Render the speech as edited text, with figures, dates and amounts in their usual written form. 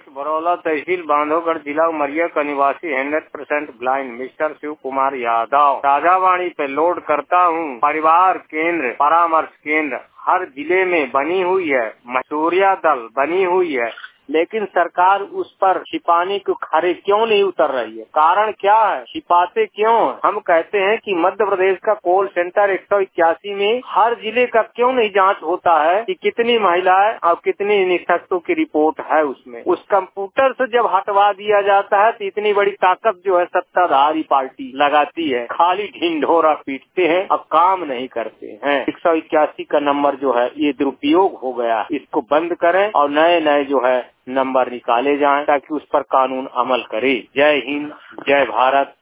बरौला तहसील बांधवगढ़ जिला उमरिया का निवासी 100% ब्लाइंड मिस्टर शिव कुमार यादव राजावाणी पे लोड करता हूँ। परिवार केंद्र परामर्श केंद्र हर जिले में बनी हुई है, मसूरिया दल बनी हुई है, लेकिन सरकार उस पर छिपाने को खरे क्यों नहीं उतर रही है? कारण क्या है? छिपाते क्यों? हम कहते हैं कि मध्य प्रदेश का कॉल सेंटर 181 में हर जिले का क्यों नहीं जांच होता है कि कितनी महिलाएं और कितनी निःशक्तों की रिपोर्ट है उसमें। उस कंप्यूटर से जब हटवा दिया जाता है तो इतनी बड़ी ताकत जो है सत्ताधारी पार्टी लगाती है, खाली ढिंढोरा पीटते हैं और काम नहीं करते हैं। 181 का नंबर जो है ये दुरुपयोग हो गया, इसको बंद करें और नए नए जो है नंबर निकाले जाएं ताकि उस पर कानून अमल करे। जय हिंद, जय भारत।